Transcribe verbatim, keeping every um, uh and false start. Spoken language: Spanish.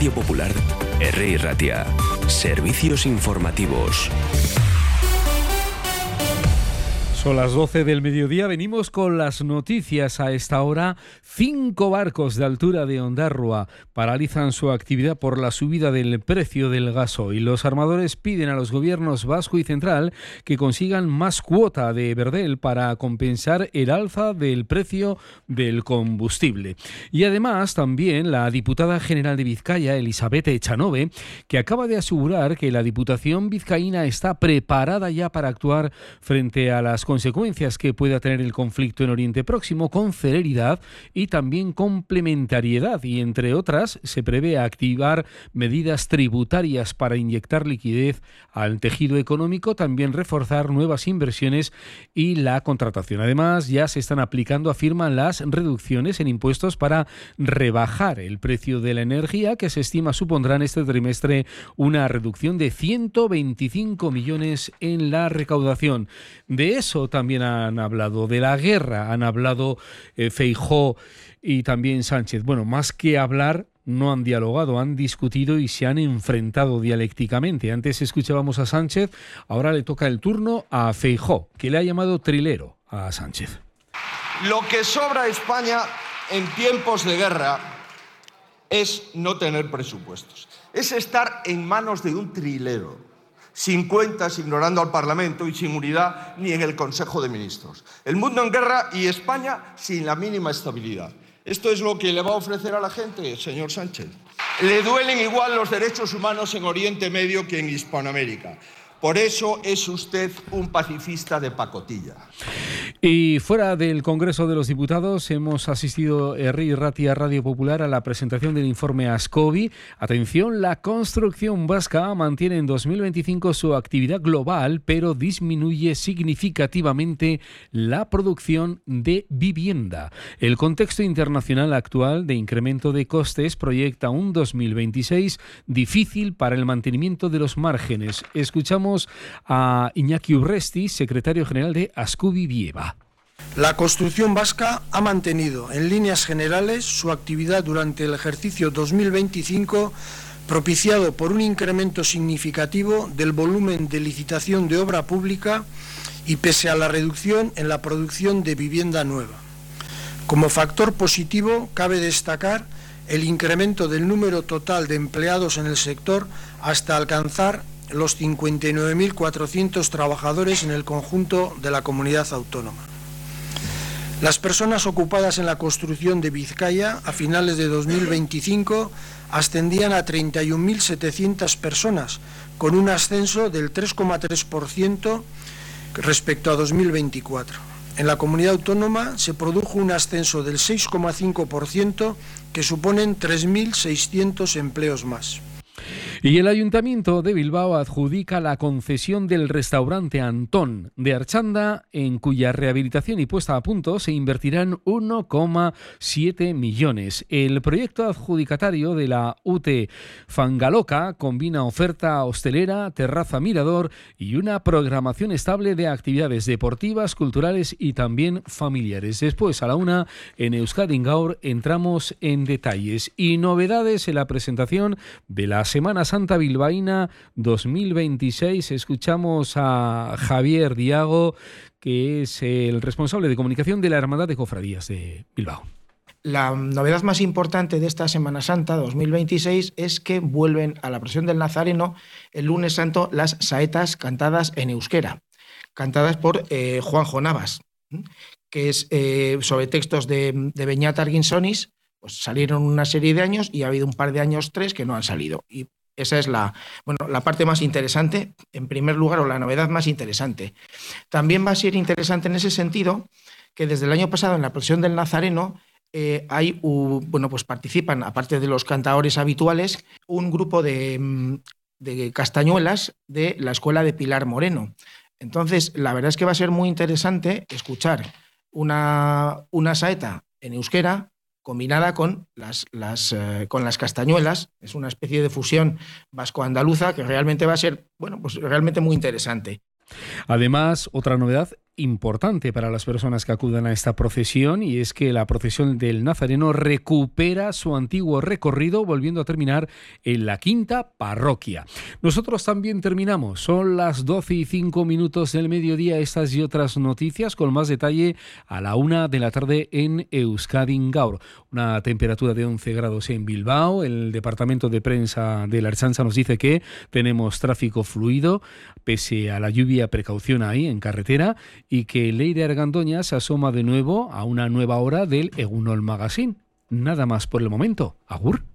Radio Popular, R I Ratia. Servicios informativos. Son las doce del mediodía, venimos con las noticias a esta hora. Cinco barcos de altura de Ondarroa paralizan su actividad por la subida del precio del gasoil. Los armadores piden a los gobiernos vasco y central que consigan más cuota de verdel para compensar el alza del precio del combustible. Y además también la diputada general de Vizcaya, Elizabeth Echanove, que acaba de asegurar que la Diputación vizcaína está preparada ya para actuar frente a las consecuencias que pueda tener el conflicto en Oriente Próximo con celeridad y también complementariedad, y entre otras se prevé activar medidas tributarias para inyectar liquidez al tejido económico, también reforzar nuevas inversiones y la contratación. Además, ya se están aplicando, afirman, las reducciones en impuestos para rebajar el precio de la energía, que se estima supondrá en este trimestre una reducción de ciento veinticinco millones en la recaudación. De eso también han hablado, de la guerra han hablado eh, Feijóo y también Sánchez. Bueno, más que hablar, no han dialogado, han discutido y se han enfrentado dialécticamente. Antes escuchábamos a Sánchez, ahora le toca el turno a Feijóo, que le ha llamado trilero a Sánchez. Lo que sobra a España en tiempos de guerra es no tener presupuestos, es estar en manos de un trilero, sin cuentas, ignorando al Parlamento y sin unidad ni en el Consejo de Ministros. El mundo en guerra y España sin la mínima estabilidad. ¿Esto es lo que le va a ofrecer a la gente, señor Sánchez? Le duelen igual los derechos humanos en Oriente Medio que en Hispanoamérica. Por eso es usted un pacifista de pacotilla. Y fuera del Congreso de los Diputados hemos asistido R I Ratia Radio Popular a la presentación del informe Ascovi. Atención, la construcción vasca mantiene en dos mil veinticinco su actividad global, pero disminuye significativamente la producción de vivienda. El contexto internacional actual de incremento de costes proyecta un dos mil veintiséis difícil para el mantenimiento de los márgenes. Escuchamos a Iñaki Urresti, secretario general de Ascovi Vieva. La construcción vasca ha mantenido en líneas generales su actividad durante el ejercicio dos mil veinticinco, propiciado por un incremento significativo del volumen de licitación de obra pública y pese a la reducción en la producción de vivienda nueva. Como factor positivo, cabe destacar el incremento del número total de empleados en el sector hasta alcanzar los cincuenta y nueve mil cuatrocientos trabajadores en el conjunto de la comunidad autónoma. Las personas ocupadas en la construcción de Vizcaya a finales de dos mil veinticinco ascendían a treinta y un mil setecientas personas, con un ascenso del tres coma tres por ciento respecto a dos mil veinticuatro. En la comunidad autónoma se produjo un ascenso del seis coma cinco por ciento, que suponen tres mil seiscientos empleos más. Y el Ayuntamiento de Bilbao adjudica la concesión del restaurante Antón de Archanda, en cuya rehabilitación y puesta a punto se invertirán uno coma siete millones. El proyecto adjudicatario de la U T Fangaloca combina oferta hostelera, terraza mirador y una programación estable de actividades deportivas, culturales y también familiares. Después, a la una, en Euskadi Gaur, entramos en detalles y novedades en la presentación de la Semana Santa Bilbaína dos mil veintiséis. Escuchamos a Javier Diago, que es el responsable de comunicación de la Hermandad de Cofradías de Bilbao. La novedad más importante de esta Semana Santa dos mil veintiséis es que vuelven a la procesión del Nazareno el lunes santo las saetas cantadas en euskera, cantadas por eh, Juanjo Navas, que es eh, sobre textos de, de Beñat Arguinsonis. Pues salieron una serie de años y ha habido un par de años, tres, que no han salido. Y esa es la, bueno, la parte más interesante, en primer lugar, o la novedad más interesante. También va a ser interesante en ese sentido que desde el año pasado en la procesión del Nazareno eh, hay, uh, bueno, pues participan, aparte de los cantadores habituales, un grupo de, de castañuelas de la escuela de Pilar Moreno. Entonces, la verdad es que va a ser muy interesante escuchar una, una saeta en euskera combinada con las, las, eh, con las castañuelas. Es una especie de fusión vasco-andaluza que realmente va a ser, bueno, pues realmente muy interesante. Además, otra novedad importante para las personas que acudan a esta procesión, y es que la procesión del Nazareno recupera su antiguo recorrido, volviendo a terminar en la quinta parroquia. Nosotros también terminamos, son las doce y cinco minutos del mediodía. Estas y otras noticias con más detalle a la una de la tarde en Euskadi Gaur. Una temperatura de once grados en Bilbao. El departamento de prensa de la Ertzaintza nos dice que tenemos tráfico fluido pese a la lluvia. Precaución ahí en carretera, y que Leire Argandoña se asoma de nuevo a una nueva hora del Egunol Magazine. Nada más por el momento. Agur.